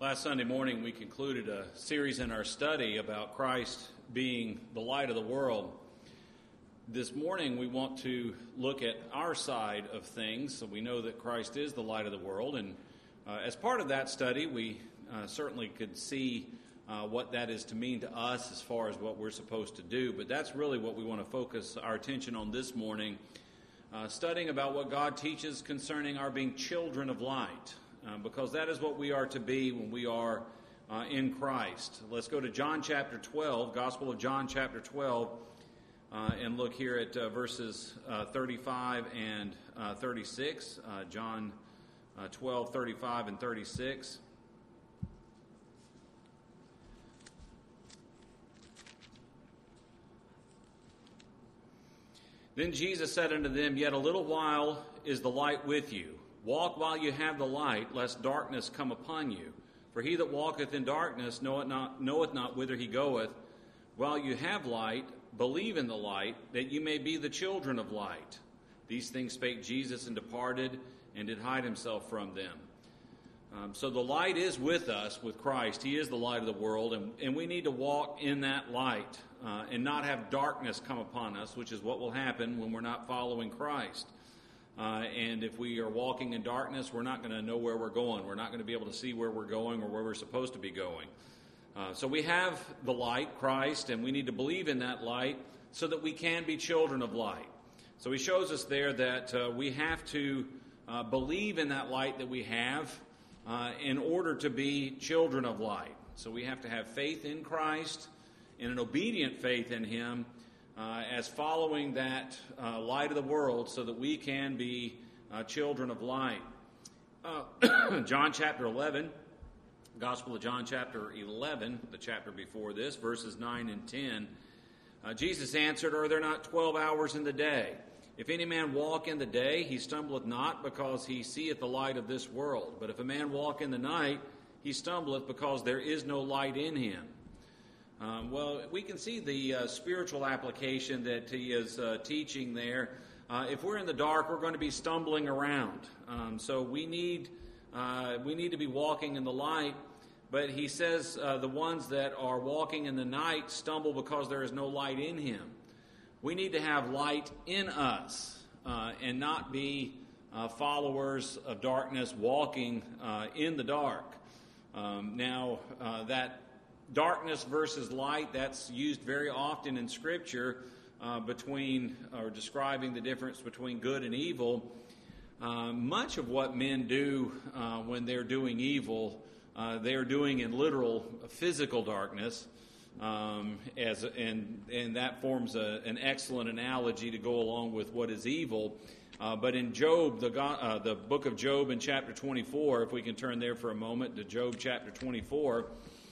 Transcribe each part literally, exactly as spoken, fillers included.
Last Sunday morning, we concluded a series in our study about Christ being the light of the world. This morning, we want to look at our side of things. So we know that Christ is the light of the world, and uh, as part of that study, we uh, certainly could see uh, what that is to mean to us as far as what we're supposed to do. But that's really what we want to focus our attention on this morning, uh, studying about what God teaches concerning our being children of light. Uh, because that is what we are to be when we are uh, in Christ. Let's go to John chapter twelve, Gospel of John chapter twelve, uh, and look here at uh, verses uh, thirty-five and uh, thirty-six. Uh, John uh, twelve, thirty-five and thirty-six. Then Jesus said unto them, Yet a little while is the light with you. Walk while you have the light, lest darkness come upon you. For he that walketh in darkness knoweth not, knoweth not whither he goeth. While you have light, believe in the light, that you may be the children of light. These things spake Jesus, and departed, and did hide himself from them. Um, so the light is with us, with Christ. He is the light of the world, and, and we need to walk in that light uh, and not have darkness come upon us, which is what will happen when we're not following Christ. Uh, and if we are walking in darkness, we're not going to know where we're going. We're not going to be able to see where we're going or where we're supposed to be going. Uh, so we have the light, Christ, and we need to believe in that light so that we can be children of light. So he shows us there that uh, we have to uh, believe in that light that we have uh, in order to be children of light. So we have to have faith in Christ and an obedient faith in him, Uh, as following that uh, light of the world so that we can be uh, children of light. Uh, John chapter eleven, Gospel of John chapter eleven, the chapter before this, verses nine and ten. Uh, Jesus answered, Are there not twelve hours in the day? If any man walk in the day, he stumbleth not, because he seeth the light of this world. But if a man walk in the night, he stumbleth, because there is no light in him. Um, well, we can see the uh, spiritual application that he is uh, teaching there. Uh, if we're in the dark, we're going to be stumbling around. Um, so we need uh, we need to be walking in the light. But he says uh, the ones that are walking in the night stumble because there is no light in him. We need to have light in us uh, and not be uh, followers of darkness walking uh, in the dark. Um, now, uh, that darkness versus light, that's used very often in Scripture uh, between, or describing the difference between good and evil. Uh, much of what men do uh, when they're doing evil, uh, they're doing in literal physical darkness, um, as and and that forms a, an excellent analogy to go along with what is evil. Uh, but in Job, the uh, the book of Job in chapter twenty-four, if we can turn there for a moment to Job chapter twenty-four,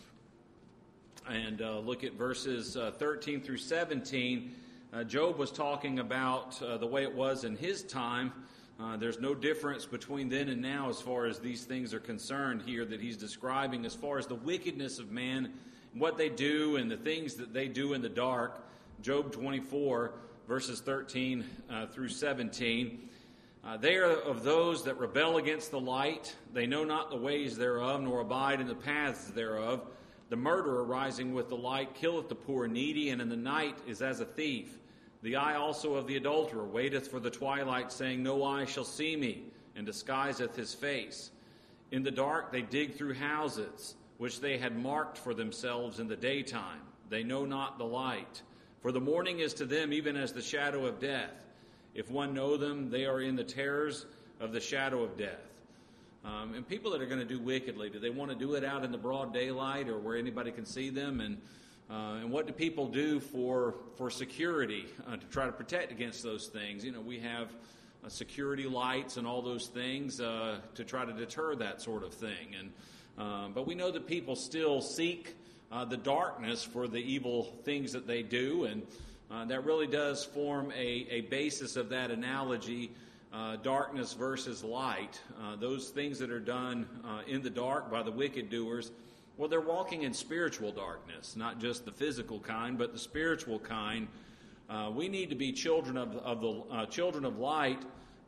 and uh, look at verses uh, thirteen through seventeen. Uh, Job was talking about uh, the way it was in his time. Uh, there's no difference between then and now as far as these things are concerned here that he's describing as far as the wickedness of man, what they do and the things that they do in the dark. Job twenty-four, verses thirteen uh, through seventeen. Uh, they are of those that rebel against the light. They know not the ways thereof, nor abide in the paths thereof. The murderer rising with the light killeth the poor and needy, and in the night is as a thief. The eye also of the adulterer waiteth for the twilight, saying, No eye shall see me, and disguiseth his face. In the dark they dig through houses, which they had marked for themselves in the daytime. They know not the light. For the morning is to them even as the shadow of death. If one know them, they are in the terrors of the shadow of death. Um, and people that are going to do wickedly, do they want to do it out in the broad daylight or where anybody can see them? And uh, and what do people do for for security uh, to try to protect against those things? You know, we have uh, security lights and all those things uh, to try to deter that sort of thing. And uh, but we know that people still seek uh, the darkness for the evil things that they do, and uh, that really does form a, a basis of that analogy. Uh, darkness versus light, uh, those things that are done uh, in the dark by the wicked doers, well, they're walking in spiritual darkness, not just the physical kind, but the spiritual kind. Uh, we need to be children of, of the uh, children of light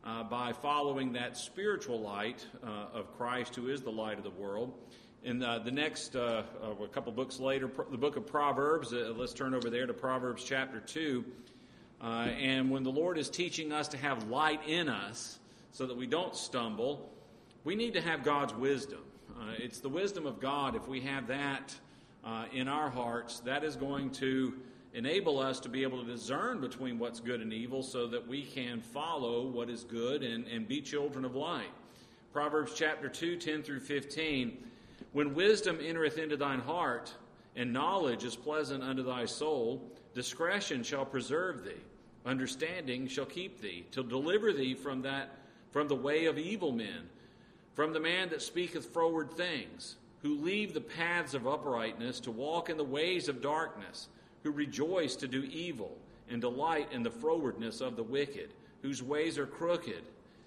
uh, by following that spiritual light uh, of Christ, who is the light of the world. In uh, the next, uh, uh, a couple books later, the book of Proverbs, uh, let's turn over there to Proverbs chapter two. Uh, and when the Lord is teaching us to have light in us so that we don't stumble, we need to have God's wisdom. Uh, it's the wisdom of God. If we have that uh, in our hearts, that is going to enable us to be able to discern between what's good and evil so that we can follow what is good and, and be children of light. Proverbs chapter two, ten through fifteen. When wisdom entereth into thine heart, and knowledge is pleasant unto thy soul, discretion shall preserve thee, understanding shall keep thee, to deliver thee from that from the way of evil men, from the man that speaketh froward things, who leave the paths of uprightness to walk in the ways of darkness, who rejoice to do evil, and delight in the frowardness of the wicked, whose ways are crooked,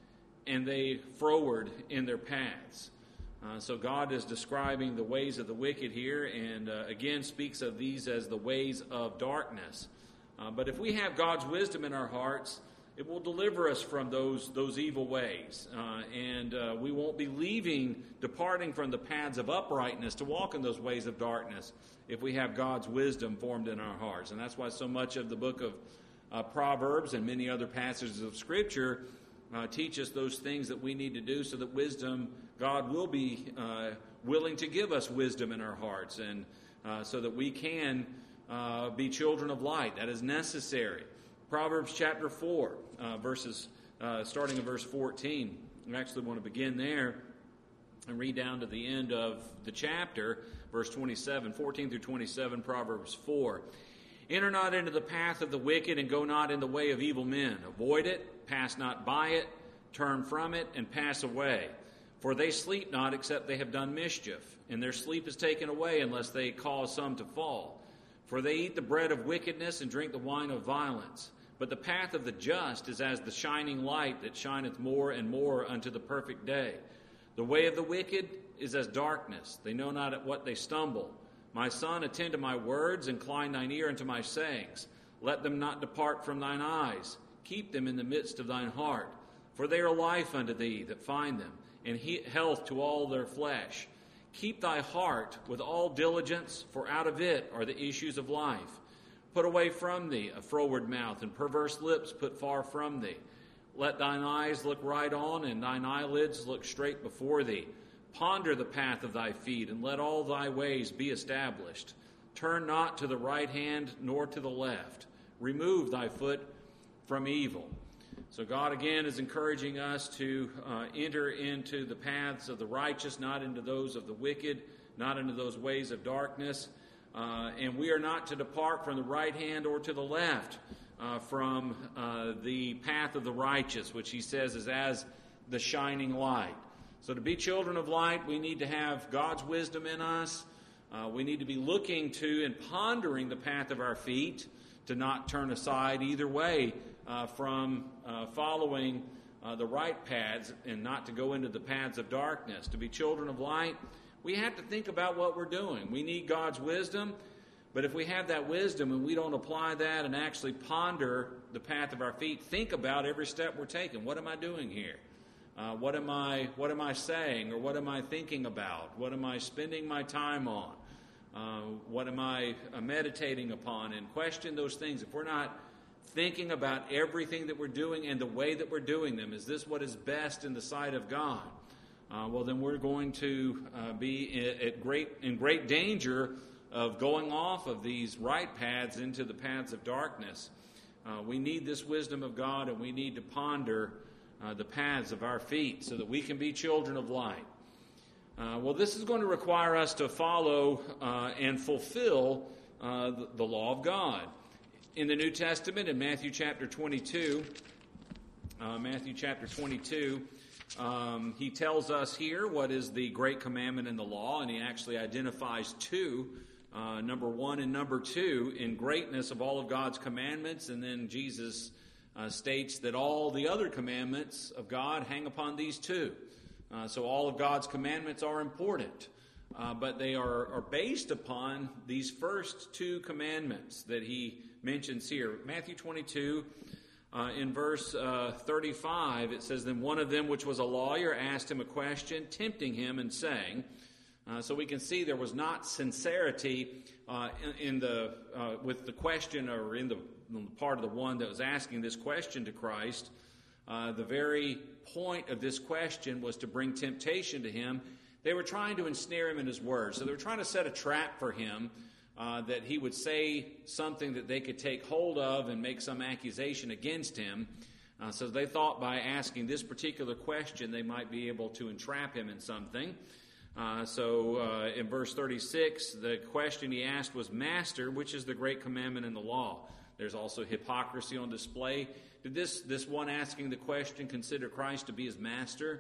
and they froward in their paths. Uh, so God is describing the ways of the wicked here, and uh, again speaks of these as the ways of darkness. Uh, but if we have God's wisdom in our hearts, it will deliver us from those those evil ways, uh, and uh, we won't be leaving, departing from the paths of uprightness to walk in those ways of darkness if we have God's wisdom formed in our hearts. And that's why so much of the book of uh, Proverbs and many other passages of Scripture uh, teach us those things that we need to do so that wisdom, God will be uh, willing to give us wisdom in our hearts, and uh, so that we can uh, be children of light. That is necessary. Proverbs chapter four, uh, verses uh, starting in verse fourteen. I actually want to begin there and read down to the end of the chapter, verse twenty-seven, fourteen through twenty-seven, Proverbs four. Enter not into the path of the wicked, and go not in the way of evil men. Avoid it, pass not by it, turn from it, and pass away. For they sleep not, except they have done mischief, and their sleep is taken away, unless they cause some to fall. For they eat the bread of wickedness, and drink the wine of violence. But the path of the just is as the shining light that shineth more and more unto the perfect day. The way of the wicked is as darkness. They know not at what they stumble. My son, attend to my words, incline thine ear unto my sayings. Let them not depart from thine eyes. Keep them in the midst of thine heart. For they are life unto thee that find them, and health to all their flesh. Keep thy heart with all diligence, for out of it are the issues of life. Put away from thee a froward mouth, and perverse lips put far from thee. Let thine eyes look right on, and thine eyelids look straight before thee. Ponder the path of thy feet, and let all thy ways be established. Turn not to the right hand, nor to the left. Remove thy foot from evil. So God again is encouraging us to uh, enter into the paths of the righteous, not into those of the wicked, not into those ways of darkness. Uh, and we are not to depart from the right hand or to the left uh, from uh, the path of the righteous, which he says is as the shining light. So to be children of light, we need to have God's wisdom in us. Uh, we need to be looking to and pondering the path of our feet to not turn aside either way uh, from uh, following uh, the right paths and not to go into the paths of darkness. To be children of light, we have to think about what we're doing. We need God's wisdom, but if we have that wisdom and we don't apply that and actually ponder the path of our feet, think about every step we're taking. What am I doing here? Uh, what am I what am I saying, or what am I thinking about? What am I spending my time on? Uh, what am I uh, meditating upon? And question those things. If we're not thinking about everything that we're doing and the way that we're doing them, is this what is best in the sight of God? Uh, well, then we're going to uh, be at great in great danger of going off of these right paths into the paths of darkness. Uh, we need this wisdom of God, and we need to ponder uh, the paths of our feet so that we can be children of light. Uh, well, this is going to require us to follow uh, and fulfill uh, the, the law of God. In the New Testament, in Matthew chapter twenty-two, uh, Matthew chapter twenty-two, Um, he tells us here what is the great commandment in the law, and he actually identifies two, uh, number one and number two, in greatness of all of God's commandments. And then Jesus uh, states that all the other commandments of God hang upon these two. Uh, so all of God's commandments are important, uh, but they are, are based upon these first two commandments that he mentions here. Matthew twenty-two, Uh, in verse uh, thirty-five, it says, Then one of them, which was a lawyer, asked him a question, tempting him and saying, uh, so we can see there was not sincerity uh, in, in the uh, with the question, or in the, in the part of the one that was asking this question to Christ. Uh, the very point of this question was to bring temptation to him. They were trying to ensnare him in his words. So they were trying to set a trap for him, uh, that he would say something that they could take hold of and make some accusation against him. Uh, so they thought by asking this particular question, they might be able to entrap him in something. Uh, so uh, in verse thirty-six, the question he asked was, Master, which is the great commandment in the law? There's also hypocrisy on display. Did this, this one asking the question consider Christ to be his master?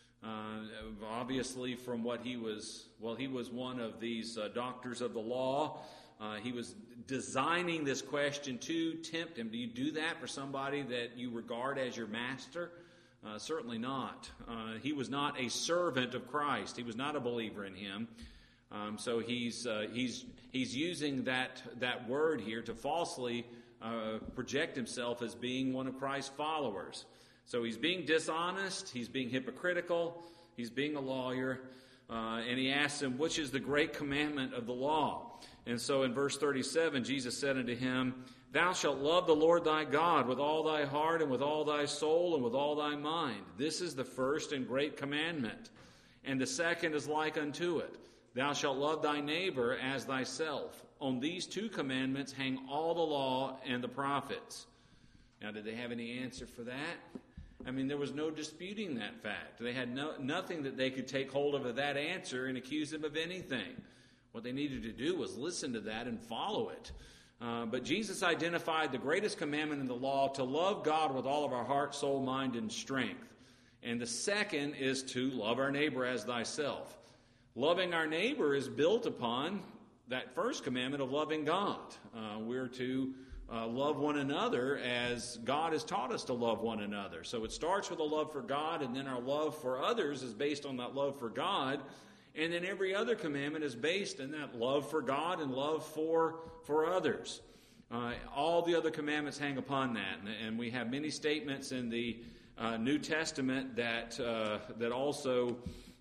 Uh, obviously, from what he was, well, he was one of these uh, doctors of the law. Uh, he was designing this question to tempt him. Do you do that for somebody that you regard as your master? Uh, certainly not. Uh, he was not a servant of Christ. He was not a believer in him. Um, so he's uh, he's he's using that that word here to falsely uh, project himself as being one of Christ's followers. So he's being dishonest, he's being hypocritical, he's being a lawyer, uh, and he asks him, which is the great commandment of the law? And so in verse thirty-seven, Jesus said unto him, Thou shalt love the Lord thy God with all thy heart and with all thy soul and with all thy mind. This is the first and great commandment. And the second is like unto it. Thou shalt love thy neighbor as thyself. On these two commandments hang all the law and the prophets. Now, did they have any answer for that? I mean, there was no disputing that fact. They had no, nothing that they could take hold of of that answer and accuse him of anything. What they needed to do was listen to that and follow it. Uh, but Jesus identified the greatest commandment in the law, to love God with all of our heart, soul, mind, and strength. And the second is to love our neighbor as thyself. Loving our neighbor is built upon that first commandment of loving God. Uh, we're to uh, love one another as God has taught us to love one another. So it starts with a love for God, and then our love for others is based on that love for God. And then every other commandment is based in that love for God and love for, for others. Uh, all the other commandments hang upon that. And, and we have many statements in the uh, New Testament that, uh, that also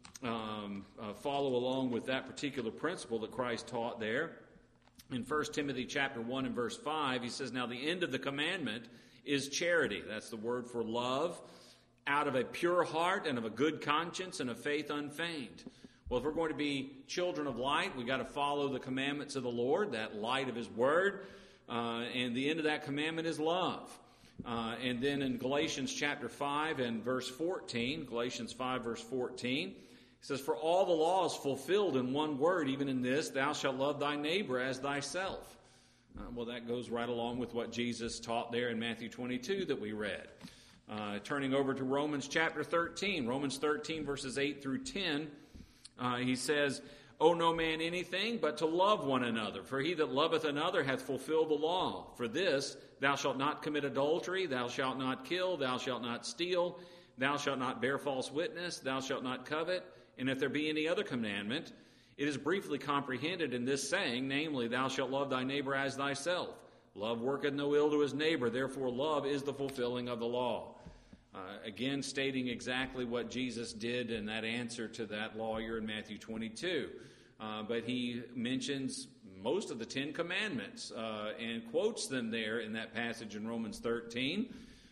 um, uh, follow along with that particular principle that Christ taught there. In First Timothy chapter one and verse five, he says, Now the end of the commandment is charity. That's the word for love, out of a pure heart and of a good conscience and of faith unfeigned. Well, if we're going to be children of light, we've got to follow the commandments of the Lord, that light of his word. Uh, and the end of that commandment is love. Uh, and then in Galatians chapter five and verse fourteen, Galatians five verse fourteen, it says, For all the law is fulfilled in one word, even in this, thou shalt love thy neighbor as thyself. Uh, well, that goes right along with what Jesus taught there in Matthew twenty-two that we read. Uh, turning over to Romans chapter thirteen, Romans thirteen verses eight through ten, Uh, he says, Owe no man anything but to love one another. For he that loveth another hath fulfilled the law. For this, thou shalt not commit adultery, thou shalt not kill, thou shalt not steal, thou shalt not bear false witness, thou shalt not covet. And if there be any other commandment, it is briefly comprehended in this saying, namely, thou shalt love thy neighbor as thyself. Love worketh no ill to his neighbor, therefore love is the fulfilling of the law. Uh, again, stating exactly what Jesus did in that answer to that lawyer in Matthew twenty-two. Uh, but he mentions most of the Ten Commandments uh, and quotes them there in that passage in Romans thirteen,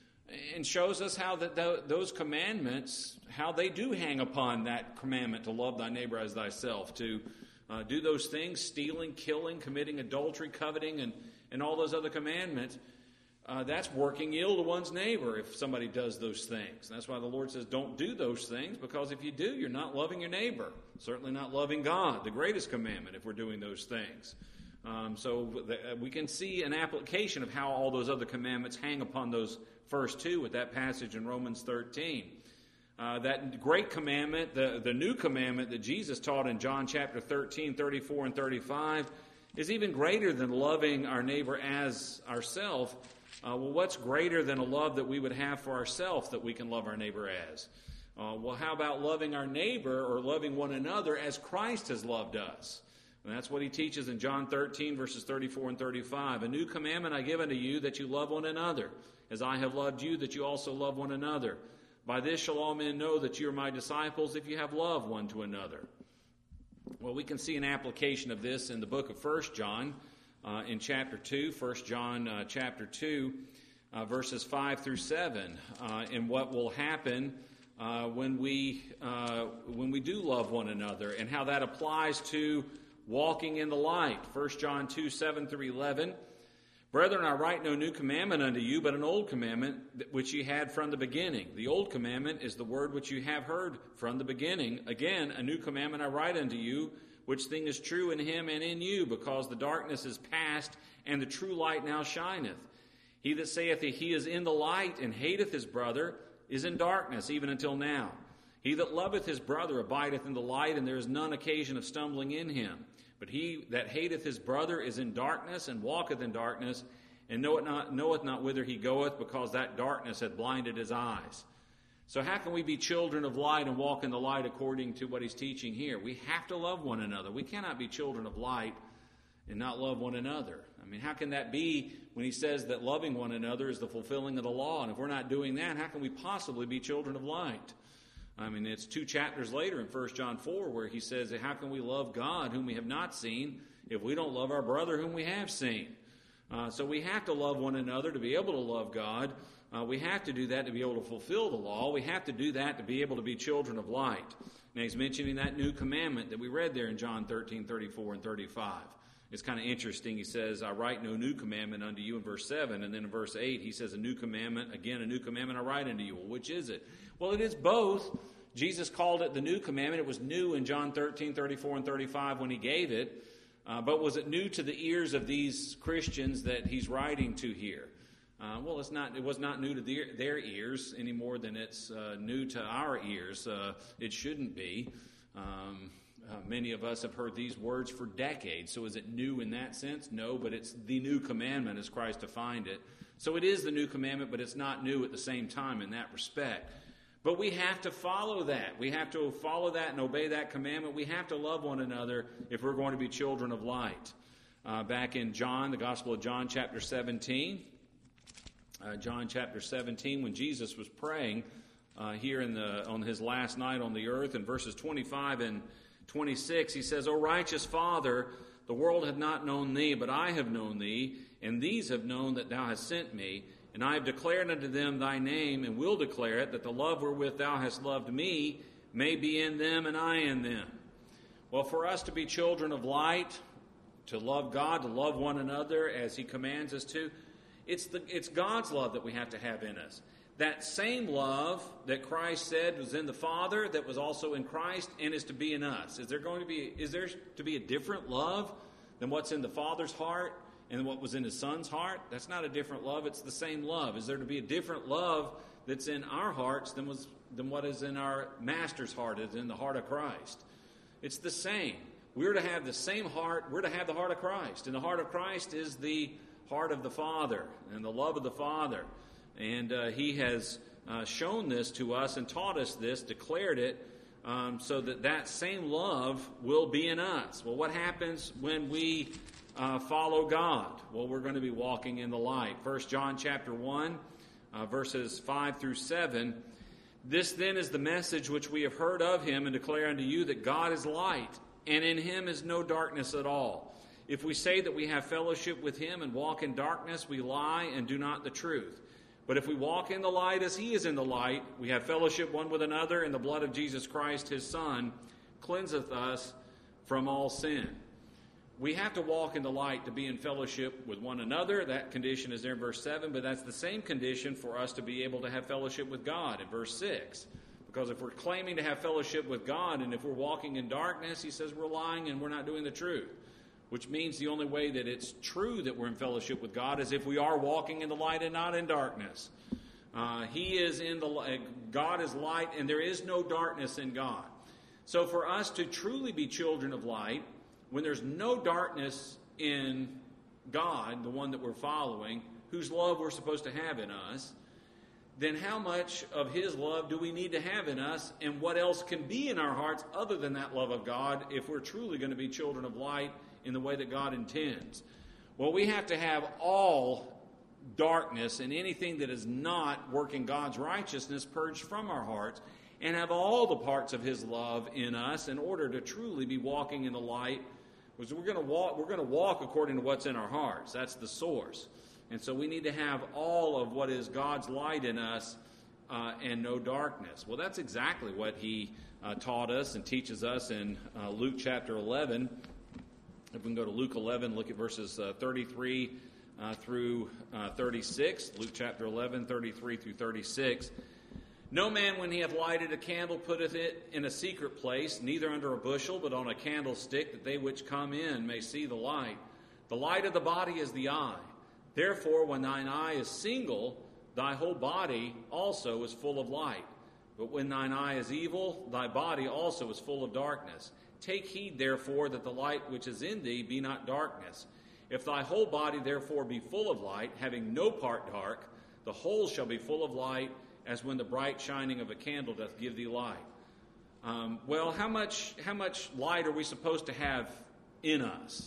and shows us how that th- those commandments, how they do hang upon that commandment to love thy neighbor as thyself, to uh, do those things, stealing, killing, committing adultery, coveting, and, and all those other commandments. Uh, that's working ill to one's neighbor if somebody does those things. That's why the Lord says don't do those things, because if you do, you're not loving your neighbor. Certainly not loving God, the greatest commandment, if we're doing those things. Um, so the, we can see an application of how all those other commandments hang upon those first two with that passage in Romans thirteen. Uh, that great commandment, the, the new commandment that Jesus taught in John chapter thirteen, thirty-four, and thirty-five is even greater than loving our neighbor as ourselves. Uh, well, what's greater than a love that we would have for ourselves that we can love our neighbor as? Uh, well, how about loving our neighbor or loving one another as Christ has loved us? And that's what he teaches in John thirteen, verses thirty-four and thirty-five. A new commandment I give unto you, that you love one another, as I have loved you, that you also love one another. By this shall all men know that you are my disciples, if you have love one to another. Well, we can see an application of this in the book of First John, uh, in chapter two, First John uh, chapter two, uh, verses five through seven, uh, and what will happen uh, when we uh, when we do love one another, and how that applies to walking in the light. First John two, seven through eleven. Brethren, I write no new commandment unto you, but an old commandment which ye had from the beginning. The old commandment is the word which you have heard from the beginning. Again, a new commandment I write unto you, which thing is true in him and in you, because the darkness is past, and the true light now shineth. He that saith that he is in the light, and hateth his brother, is in darkness, even until now. He that loveth his brother abideth in the light, and there is none occasion of stumbling in him. But he that hateth his brother is in darkness, and walketh in darkness, and knoweth not, knoweth not whither he goeth, because that darkness hath blinded his eyes. So how can we be children of light and walk in the light according to what he's teaching here? We have to love one another. We cannot be children of light and not love one another. I mean, how can that be when he says that loving one another is the fulfilling of the law? And if we're not doing that, how can we possibly be children of light? I mean, it's two chapters later in First John four where he says, how can we love God whom we have not seen if we don't love our brother whom we have seen? Uh, so we have to love one another to be able to love God. Uh, we have to do that to be able to fulfill the law. We have to do that to be able to be children of light. Now he's mentioning that new commandment that we read there in John thirteen, thirty-four, and thirty-five. It's kind of interesting. He says, I write no new commandment unto you in verse seven. And then in verse eight, he says, a new commandment, again, a new commandment I write unto you. Well, which is it? Well, it is both. Jesus called it the new commandment. It was new in John thirteen, thirty-four, and thirty-five when he gave it. Uh, but was it new to the ears of these Christians that he's writing to here? Uh, well, it's not. It was not new to their, their ears any more than it's uh, new to our ears. Uh, it shouldn't be. Um, uh, many of us have heard these words for decades. So is it new in that sense? No, but it's the new commandment as Christ defined it. So it is the new commandment, but it's not new at the same time in that respect. But we have to follow that. We have to follow that and obey that commandment. We have to love one another if we're going to be children of light. Uh, back in John, the Gospel of John, chapter seventeen, uh, John chapter seventeen, when Jesus was praying uh, here in the on his last night on the earth, in verses twenty-five and twenty-six, he says, O righteous Father, the world hath not known thee, but I have known thee, and these have known that thou hast sent me. And I have declared unto them thy name, and will declare it, that the love wherewith thou hast loved me may be in them, and I in them. Well, for us to be children of light, to love God, to love one another as he commands us to, it's the it's God's love that we have to have in us. That same love that Christ said was in the Father, that was also in Christ, and is to be in us. Is there going to be is there to be a different love than what's in the Father's heart and what was in his Son's heart? That's not a different love. It's the same love. Is there to be a different love that's in our hearts than was than what is in our Master's heart, is in the heart of Christ? It's the same. We're to have the same heart. We're to have the heart of Christ. And the heart of Christ is the heart of the Father and the love of the Father. And uh, he has uh, shown this to us and taught us this, declared it, um, so that that same love will be in us. Well, what happens when we Uh, follow God? Well, we're going to be walking in the light. First John chapter one, uh, verses five through seven. This then is the message which we have heard of him, and declare unto you that God is light, and in him is no darkness at all. If we say that we have fellowship with him and walk in darkness, we lie and do not the truth. But if we walk in the light as he is in the light, we have fellowship one with another, and the blood of Jesus Christ, his Son, cleanseth us from all sin. We have to walk in the light to be in fellowship with one another. That condition is there in verse seven, but that's the same condition for us to be able to have fellowship with God in verse six. Because if we're claiming to have fellowship with God, and if we're walking in darkness, he says we're lying and we're not doing the truth. Which means the only way that it's true that we're in fellowship with God is if we are walking in the light and not in darkness. Uh, he is in the uh, God is light, and there is no darkness in God. So for us to truly be children of light, when there's no darkness in God, the one that we're following, whose love we're supposed to have in us, then how much of his love do we need to have in us, and what else can be in our hearts other than that love of God if we're truly going to be children of light in the way that God intends? Well, we have to have all darkness and anything that is not working God's righteousness purged from our hearts, and have all the parts of his love in us in order to truly be walking in the light. Because we're going to walk, we're going to walk according to what's in our hearts. That's the source. And so we need to have all of what is God's light in us uh, and no darkness. Well, that's exactly what he uh, taught us and teaches us in uh, Luke chapter eleven. If we can go to Luke eleven, look at verses uh, thirty-three uh, through uh, thirty-six. Luke chapter eleven, thirty-three through thirty-six. No man, when he hath lighted a candle, putteth it in a secret place, neither under a bushel, but on a candlestick, that they which come in may see the light. The light of the body is the eye. Therefore, when thine eye is single, thy whole body also is full of light. But when thine eye is evil, thy body also is full of darkness. Take heed, therefore, that the light which is in thee be not darkness. If thy whole body therefore be full of light, having no part dark, the whole shall be full of light, as when the bright shining of a candle doth give thee light. Um, well, how much how much light are we supposed to have in us?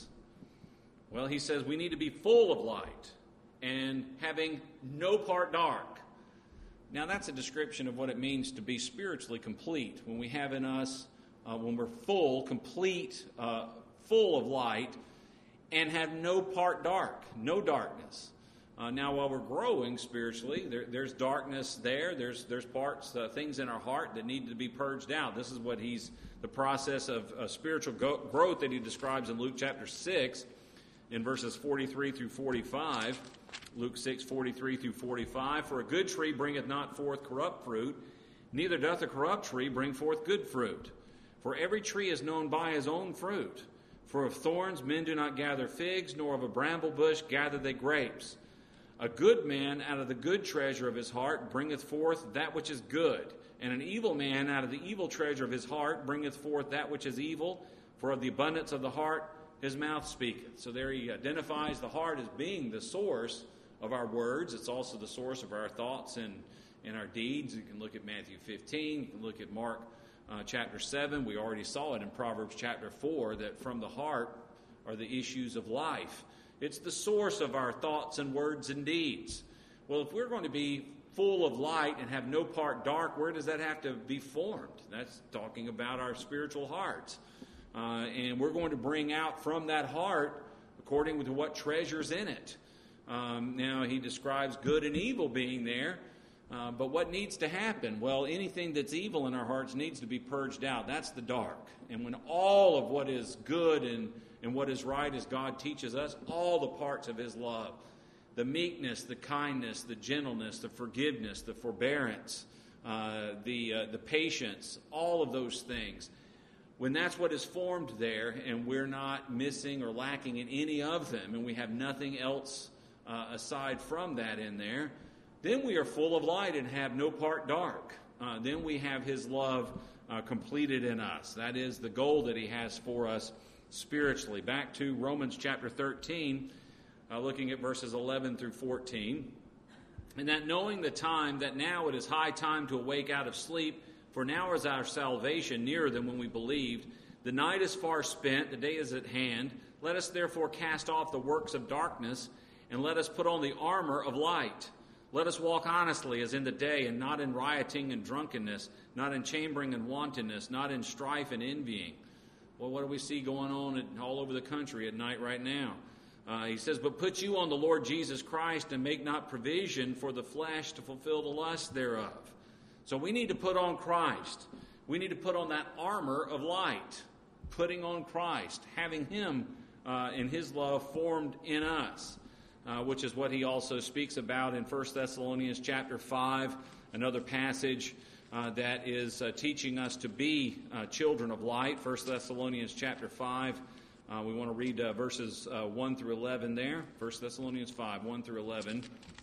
Well, he says we need to be full of light and having no part dark. Now, that's a description of what it means to be spiritually complete. When we have in us, uh, when we're full, complete, uh, full of light, and have no part dark, no darkness. Uh, now, while we're growing spiritually, there, there's darkness there. There's there's parts, uh, things in our heart that need to be purged out. This is what he's, the process of uh, spiritual go- growth that he describes in Luke chapter six, in verses forty-three through forty-five. Luke six, forty-three through forty-five. For a good tree bringeth not forth corrupt fruit, neither doth a corrupt tree bring forth good fruit. For every tree is known by his own fruit. For of thorns men do not gather figs, nor of a bramble bush gather they grapes. A good man out of the good treasure of his heart bringeth forth that which is good, and an evil man out of the evil treasure of his heart bringeth forth that which is evil, for of the abundance of the heart his mouth speaketh. So there he identifies the heart as being the source of our words. It's also the source of our thoughts and, and our deeds. You can look at Matthew fifteen. You can look at Mark uh, chapter seven. We already saw it in Proverbs chapter four, that from the heart are the issues of life. It's the source of our thoughts and words and deeds. Well, if we're going to be full of light and have no part dark, where does that have to be formed? That's talking about our spiritual hearts. Uh, and we're going to bring out from that heart according to what treasure's in it. Um, now, he describes good and evil being there. Uh, but what needs to happen? Well, anything that's evil in our hearts needs to be purged out. That's the dark. And when all of what is good and, and what is right, as God teaches us, all the parts of his love, the meekness, the kindness, the gentleness, the forgiveness, the forbearance, uh, the uh, the patience, all of those things, when that's what is formed there, and we're not missing or lacking in any of them, and we have nothing else uh, aside from that in there, then we are full of light and have no part dark. Uh, then we have his love uh, completed in us. That is the goal that he has for us spiritually. Back to Romans chapter thirteen, uh, looking at verses eleven through fourteen. And that knowing the time, that now it is high time to awake out of sleep, for now is our salvation nearer than when we believed. The night is far spent, the day is at hand. Let us therefore cast off the works of darkness, and let us put on the armor of light. Let us walk honestly as in the day, and not in rioting and drunkenness, not in chambering and wantonness, not in strife and envying. Well, what do we see going on at, all over the country at night right now? Uh, he says, but put you on the Lord Jesus Christ, and make not provision for the flesh to fulfill the lust thereof. So we need to put on Christ. We need to put on that armor of light, putting on Christ, having him uh, in his love formed in us. Uh, which is what he also speaks about in First Thessalonians chapter five, another passage uh, that is uh, teaching us to be uh, children of light. First Thessalonians chapter five, uh, we want to read uh, verses uh, one through eleven there. First Thessalonians five, one through eleven.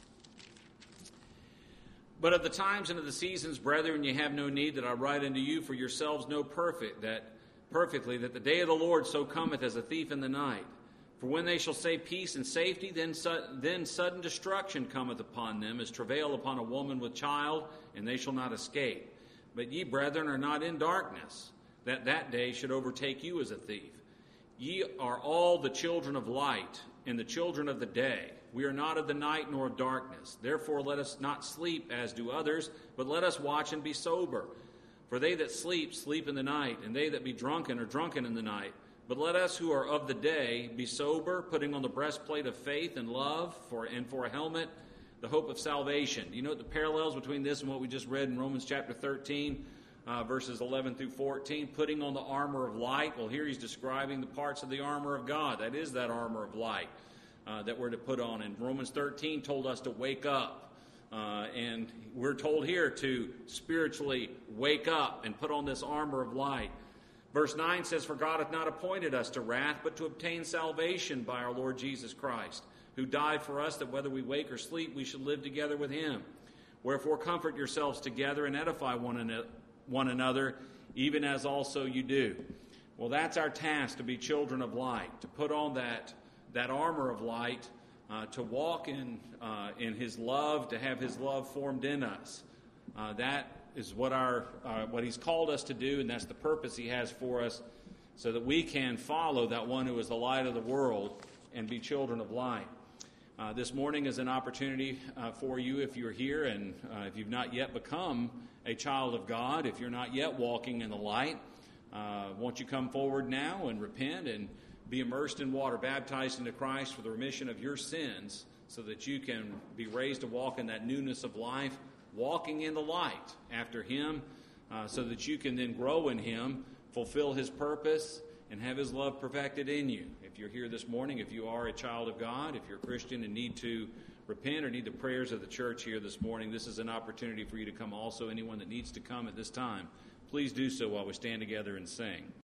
But of the times and of the seasons, brethren, ye have no need that I write unto you, for yourselves know perfect, that perfectly that the day of the Lord so cometh as a thief in the night. For when they shall say peace and safety, then, su- then sudden destruction cometh upon them, as travail upon a woman with child, and they shall not escape. But ye, brethren, are not in darkness, that that day should overtake you as a thief. Ye are all the children of light, and the children of the day. We are not of the night nor of darkness. Therefore let us not sleep as do others, but let us watch and be sober. For they that sleep, sleep in the night, and they that be drunken are drunken in the night. But let us who are of the day be sober, putting on the breastplate of faith and love, for and for a helmet, the hope of salvation. You know the parallels between this and what we just read in Romans chapter thirteen, uh, verses eleven through fourteen, putting on the armor of light. Well, here he's describing the parts of the armor of God. That is that armor of light uh, that we're to put on. And Romans thirteen told us to wake up. Uh, and we're told here to spiritually wake up and put on this armor of light. Verse nine says, For God hath not appointed us to wrath, but to obtain salvation by our Lord Jesus Christ, who died for us, that whether we wake or sleep, we should live together with him. Wherefore comfort yourselves together and edify one, an- one another, even as also you do. Well, that's our task, to be children of light, to put on that, that armor of light, uh, to walk in, uh, in his love, to have his love formed in us. Uh, that is what our uh, what he's called us to do, and that's the purpose he has for us, so that we can follow that one who is the light of the world and be children of light. Uh, this morning is an opportunity uh, for you, if you're here and uh, if you've not yet become a child of God, if you're not yet walking in the light, uh, won't you come forward now and repent and be immersed in water, baptized into Christ for the remission of your sins, so that you can be raised to walk in that newness of life, walking in the light after him, uh, so that you can then grow in him, fulfill his purpose, and have his love perfected in you. If you're here this morning, if you are a child of God, if you're a Christian and need to repent or need the prayers of the church here this morning, this is an opportunity for you to come also. Anyone that needs to come at this time, please do so while we stand together and sing.